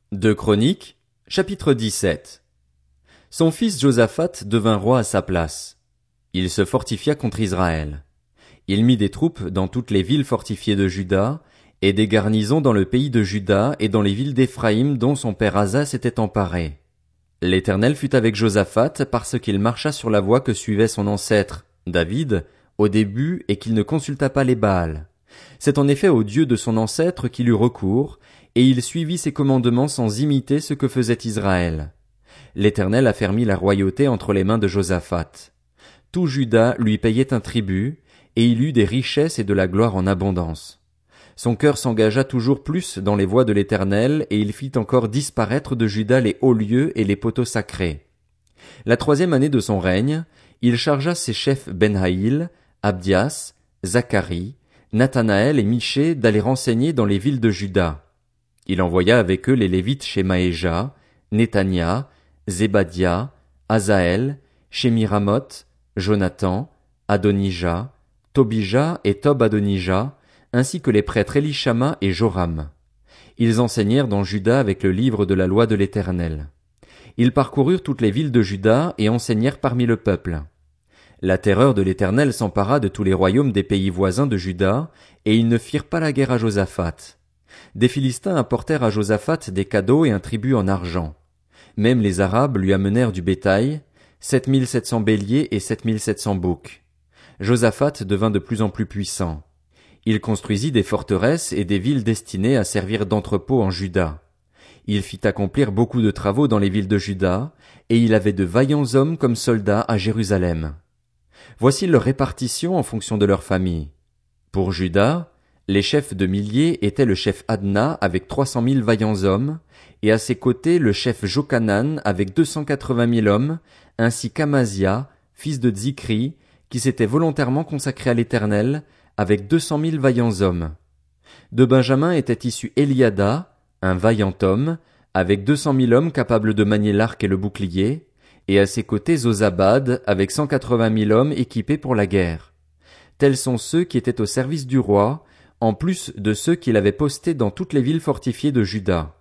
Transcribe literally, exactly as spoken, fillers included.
Deux Chroniques, chapitre dix-sept. Son fils Josaphat devint roi à sa place. Il se fortifia contre Israël. Il mit des troupes dans toutes les villes fortifiées de Juda, et des garnisons dans le pays de Juda et dans les villes d'Éphraïm dont son père Asa s'était emparé. L'Éternel fut avec Josaphat parce qu'il marcha sur la voie que suivait son ancêtre, David, au début et qu'il ne consulta pas les Baals. C'est en effet au Dieu de son ancêtre qu'il eut recours, et il suivit ses commandements sans imiter ce que faisait Israël. L'Éternel affermit la royauté entre les mains de Josaphat. Tout Juda lui payait un tribut, et il eut des richesses et de la gloire en abondance. Son cœur s'engagea toujours plus dans les voies de l'Éternel, et il fit encore disparaître de Juda les hauts lieux et les poteaux sacrés. La troisième année de son règne, il chargea ses chefs Benhaïl, Abdias, Zacharie, Nathanaël et Michée d'aller renseigner dans les villes de Juda. Il envoya avec eux les Lévites Shemaéja, Néthania, Zébadia, Azaël, Shemiramoth, Jonathan, Adonija, Tobija et Tob-Adonija, ainsi que les prêtres Élishama et Joram. Ils enseignèrent dans Juda avec le livre de la loi de l'Éternel. Ils parcoururent toutes les villes de Juda et enseignèrent parmi le peuple. La terreur de l'Éternel s'empara de tous les royaumes des pays voisins de Juda, et ils ne firent pas la guerre à Josaphat. Des Philistins apportèrent à Josaphat des cadeaux et un tribut en argent. Même les Arabes lui amenèrent du bétail, sept mille sept cents béliers et sept mille sept cents boucs. Josaphat devint de plus en plus puissant. Il construisit des forteresses et des villes destinées à servir d'entrepôt en Juda. Il fit accomplir beaucoup de travaux dans les villes de Juda, et il avait de vaillants hommes comme soldats à Jérusalem. Voici leur répartition en fonction de leur famille. Pour Juda, les chefs de milliers étaient le chef Adna avec trois cent mille vaillants hommes, et à ses côtés le chef Jochanan avec deux cent quatre-vingt mille hommes, ainsi qu'Amazia, fils de Zikri, qui s'était volontairement consacré à l'Éternel, avec deux cent mille vaillants hommes. De Benjamin était issu Eliada, un vaillant homme, avec deux cent mille hommes capables de manier l'arc et le bouclier, et à ses côtés Zozabad, avec cent quatre-vingt mille hommes équipés pour la guerre. Tels sont ceux qui étaient au service du roi, en plus de ceux qu'il avait postés dans toutes les villes fortifiées de Juda.